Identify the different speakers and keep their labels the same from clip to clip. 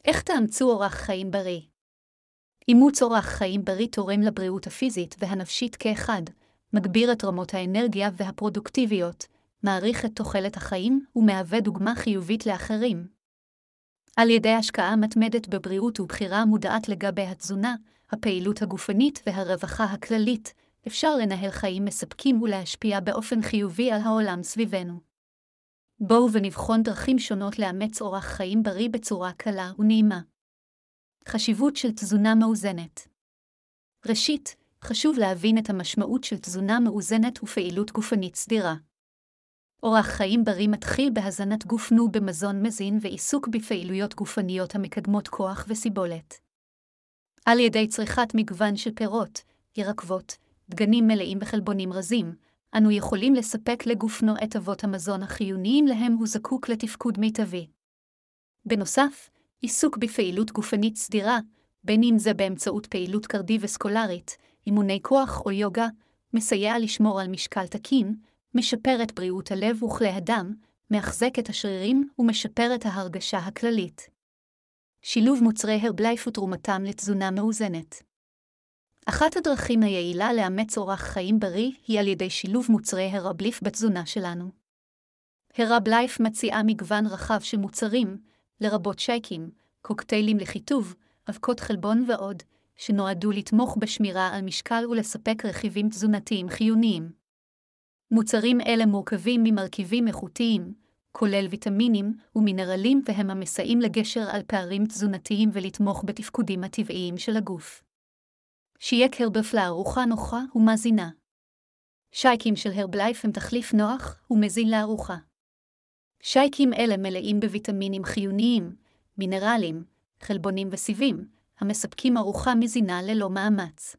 Speaker 1: איך תאמצו אורח חיים בריא? אימוץ אורח חיים בריא תורם לבריאות הפיזית והנפשית כאחד, מגביר את רמות האנרגיה והפרודוקטיביות, מעריך את תוחלת החיים ומהווה דוגמה חיובית לאחרים. על ידי השקעה מתמדת בבריאות ובחירה מודעת לגבי התזונה, הפעילות הגופנית והרווחה הכללית, אפשר לנהל חיים מספקים ולהשפיע באופן חיובי על העולם סביבנו. בואו ונבחון דרכים שונות לאמץ אורח חיים בריא בצורה קלה ונעימה. חשיבות של תזונה מאוזנת. ראשית, חשוב להבין את המשמעות של תזונה מאוזנת ופעילות גופנית סדירה. אורח חיים בריא מתחיל בהזנת גופנו במזון מזין ועיסוק בפעילויות גופניות המקדמות כוח וסיבולת. על ידי צריכת מגוון של פירות, ירקות, דגנים מלאים וחלבונים רזים, אנו יכולים לספק לגופנו את אבות המזון החיוניים להם הוא זקוק לתפקוד מיטבי. בנוסף, עיסוק בפעילות גופנית סדירה, בין אם זה באמצעות פעילות קרדיו-וסקולרית, אימוני כוח או יוגה, מסייע לשמור על משקל תקין, משפר את בריאות הלב וכלי הדם, מחזק את השרירים ומשפר את ההרגשה הכללית. שילוב מוצרי הרבלייף ותרומתם לתזונה מאוזנת. אחת הדרכים היעילה לאמץ אורח חיים בריא היא על ידי שילוב מוצרי הרבלייף בתזונה שלנו. הרבלייף מציעה מגוון רחב של מוצרים, לרבות שייקים, קוקטיילים לחיטוב, אבקות חלבון ועוד, שנועדו לתמוך בשמירה על משקל ולספק רכיבים תזונתיים חיוניים. מוצרים אלה מורכבים ממרכיבים איכותיים, כולל ויטמינים ומינרלים והם המסייעים לגשר על פערים תזונתיים ולתמוך בתפקודים הטבעיים של הגוף. שייק הרבלייף לארוחה נוחה ומזינה. שייקים של הרבלייף הם תחליף נוח ומזין לארוחה. שייקים אלה מלאים בוויטמינים חיוניים, מינרלים, חלבונים וסיבים, המספקים ארוחה מזינה ללא מאמץ.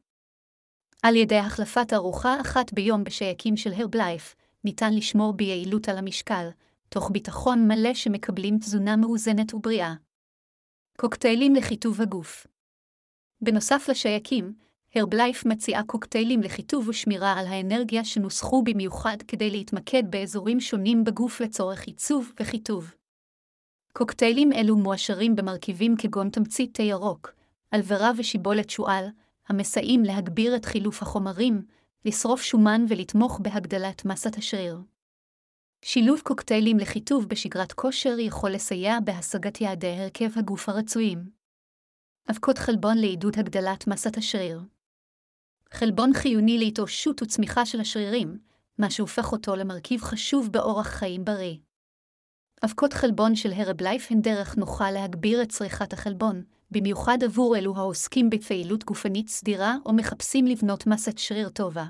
Speaker 1: על ידי החלפת ארוחה אחת ביום בשייקים של הרבלייף, ניתן לשמור ביעילות על המשקל, תוך ביטחון מלא שמקבלים תזונה מאוזנת ובריאה. קוקטיילים לחיטוב הגוף. בנוסף לשייקים, הרבלייף מציעה קוקטיילים לחיטוב ושמירה על האנרגיה שנוסחו במיוחד כדי להתמקד באזורים שונים בגוף לצורך עיצוב וחיטוב. קוקטיילים אלו מועשרים במרכיבים כגון תמצית תה ירוק, אלברה ושיבולת שועל, המסייעים להגביר את חילוף החומרים, לשרוף שומן ולתמוך בהגדלת מסת השריר. שילוב קוקטיילים לחיטוב בשגרת כושר יכול לסייע בהשגת יעדי הרכב הגוף הרצויים. אבקות חלבון לעידוד הגדלת מסת השריר. חלבון חיוני להתאוששות וצמיחה של השרירים, מה שהופך אותו למרכיב חשוב באורח חיים בריא. אבקות חלבון של הרבלייף הן דרך נוחה להגביר את צריכת החלבון, במיוחד עבור אלו העוסקים בפעילות גופנית סדירה או מחפשים לבנות מסת שריר טובה.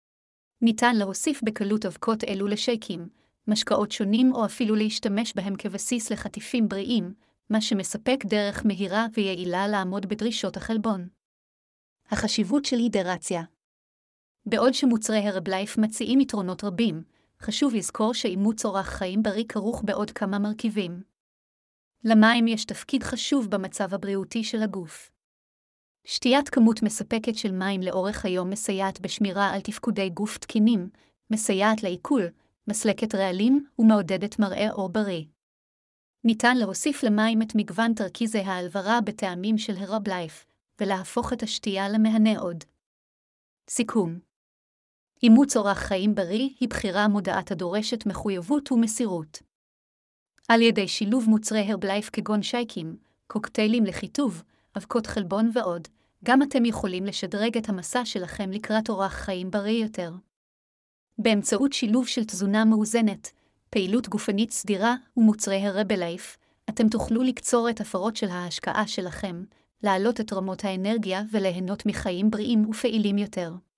Speaker 1: ניתן להוסיף בקלות אבקות אלו לשייקים, משקאות שונים או אפילו להשתמש בהם כבסיס לחטיפים בריאים, מה שמספק דרך מהירה ויעילה לעמוד בדרישות החלבון. החשיבות של הידרציה. בעוד שמוצרי הרבלייף מציעים יתרונות רבים, חשוב לזכור שאימוץ אורח חיים בריא כרוך בעוד כמה מרכיבים. למים יש תפקיד חשוב במצב הבריאותי של הגוף. שתיית כמות מספקת של מים לאורך היום מסייעת בשמירה על תפקודי גוף תקינים, מסייעת לעיכול, מסלקת רעלים ומעודדת מראה עור בריא. ניתן להוסיף למים את מגוון תרכיזי האלברה בטעמים של הרבלייף, ולהפוך את השתייה למהנה עוד. סיכום. אימוץ אורח חיים בריא היא בחירה מודעת הדורשת מחויבות ומסירות. על ידי שילוב מוצרי הרבלייף כגון שייקים, קוקטיילים לחיטוב, אבקות חלבון ועוד, גם אתם יכולים לשדרג את המסע שלכם לקראת אורח חיים בריא יותר. באמצעות שילוב של תזונה מאוזנת, פעילות גופנית סדירה ומוצרי הרבלייף, אתם תוכלו לקצור את הפרות של ההשקעה שלכם, להעלות את רמות האנרגיה וליהנות מחיים בריאים ופעילים יותר.